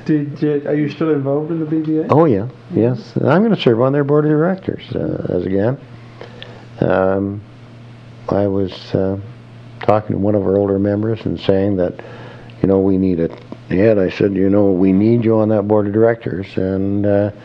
Are you still involved in the BVA? Oh yeah, yes. I'm going to serve on their board of directors as again. I was talking to one of our older members and saying that, we need a head. I said, we need you on that board of directors, and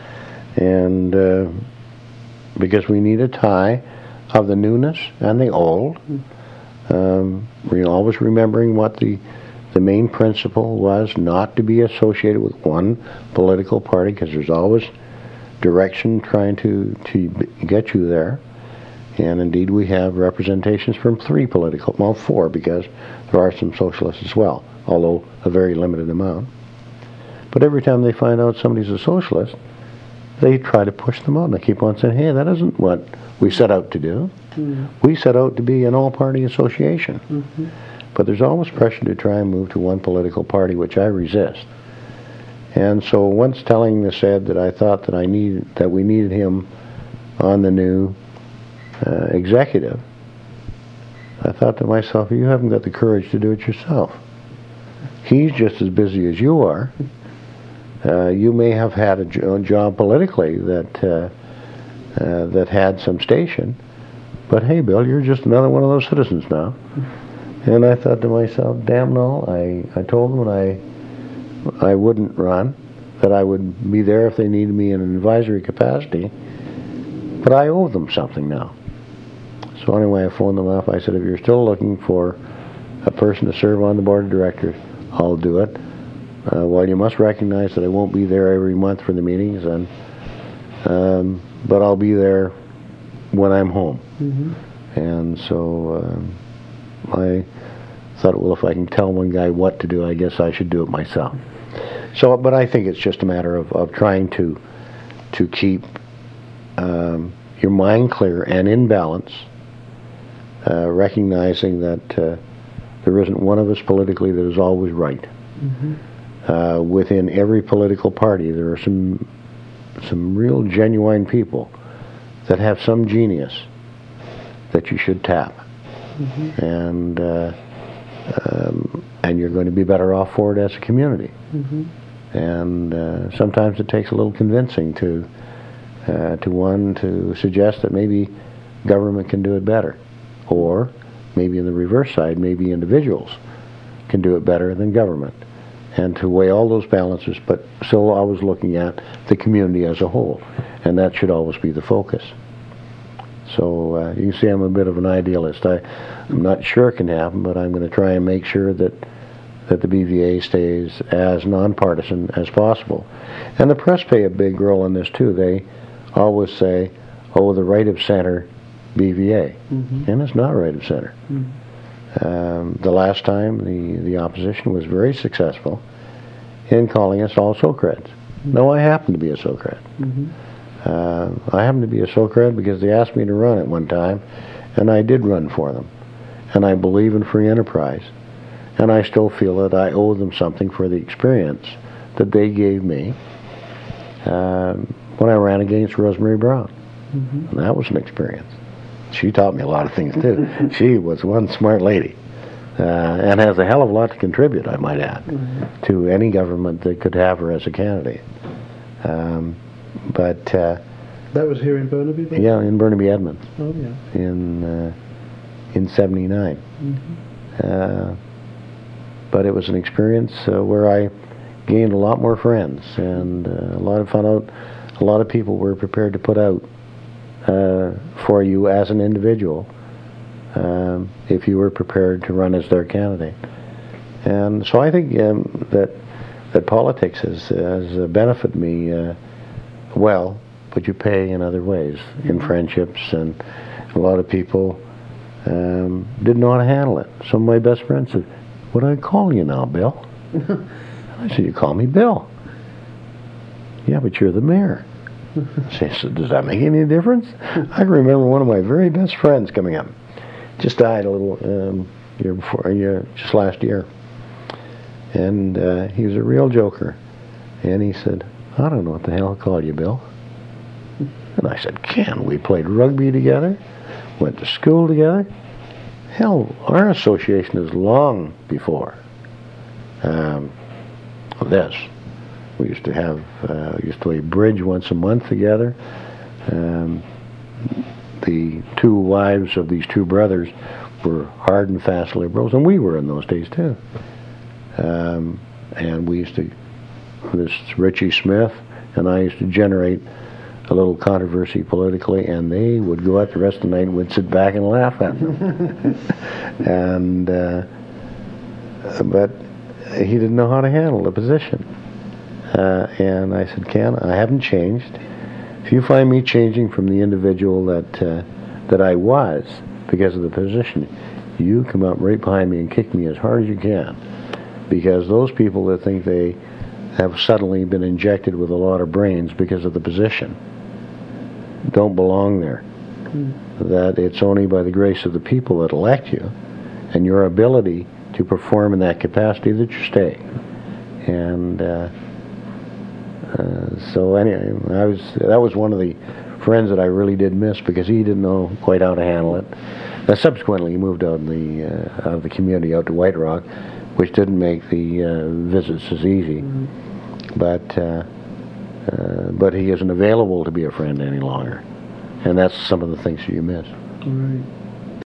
because we need a tie of the newness and the old. Always remembering what the main principle was, not to be associated with one political party, because there's always direction trying to get you there. And indeed we have representations from four, because there are some socialists as well, although a very limited amount. But every time they find out somebody's a socialist, they try to push them out, and they keep on saying, hey, that isn't what we set out to do. We set out to be an all-party association. But there's always pressure to try and move to one political party, which I resist. And so once telling the said that I thought that we needed him on the new executive, I thought to myself, you haven't got the courage to do it yourself. He's just as busy as you are. You may have had a job politically that had some station, but hey, Bill, you're just another one of those citizens now. And I thought to myself, damn no. I told them I wouldn't run, that I would be there if they needed me in an advisory capacity, but I owe them something now. So anyway, I phoned them up. I said, if you're still looking for a person to serve on the board of directors, I'll do it. Well, you must recognize that I won't be there every month for the meetings, but I'll be there when I'm home. And so I thought, well, if I can tell one guy what to do, I guess I should do it myself. So, but I think it's just a matter of trying to keep your mind clear and in balance, recognizing that there isn't one of us politically that is always right. Within every political party, there are some real genuine people that have some genius that you should tap. And you're going to be better off for it as a community. And sometimes it takes a little convincing to suggest that maybe government can do it better, or maybe in the reverse side, maybe individuals can do it better than government, and to weigh all those balances, but still always looking at the community as a whole, and that should always be the focus. So you can see I'm a bit of an idealist. I'm not sure it can happen, but I'm going to try and make sure that the BVA stays as nonpartisan as possible. And the press play a big role in this too. They always say, oh, the right of center BVA. And it's not right of center. The last time the opposition was very successful in calling us all Socreds. No, I happen to be a Socred. I happen to be a Socred because they asked me to run at one time, and I did run for them. And I believe in free enterprise. And I still feel that I owe them something for the experience that they gave me when I ran against Rosemary Brown. And that was an experience. She taught me a lot of things too. She was one smart lady, and has a hell of a lot to contribute, I might add, to any government that could have her as a candidate. But that was here in Burnaby, then? Yeah, in Burnaby, Edmonds. Oh yeah. In '79. But it was an experience where I gained a lot more friends, and found out a lot of people were prepared to put out for you as an individual if you were prepared to run as their candidate. And so I think that politics has benefited me well, but you pay in other ways, in friendships, and a lot of people didn't know how to handle it. Some of my best friends said, what do I call you now, Bill? I said, you call me Bill. Yeah, but you're the mayor. I said, does that make any difference? I can remember one of my very best friends coming up. Just died a little just last year. And he was a real joker. And he said, I don't know what the hell to call you, Bill. And I said, Ken, we played rugby together, went to school together. Hell, our association is long before this. We used to play bridge once a month together. The two wives of these two brothers were hard and fast liberals, and we were in those days too. And we used to, this Richie Smith and I used to generate a little controversy politically, and they would go out the rest of the night and would sit back and laugh at them. And but he didn't know how to handle the position. And I said, Ken, I haven't changed. If you find me changing from the individual that I was because of the position, you come up right behind me and kick me as hard as you can. Because those people that think they have suddenly been injected with a lot of brains because of the position don't belong there. That it's only by the grace of the people that elect you and your ability to perform in that capacity that you stay. And so anyway, that was one of the friends that I really did miss, because he didn't know quite how to handle it. Now, subsequently, he moved out of the community out to White Rock, which didn't make the visits as easy. But he isn't available to be a friend any longer, and that's some of the things you miss. Right.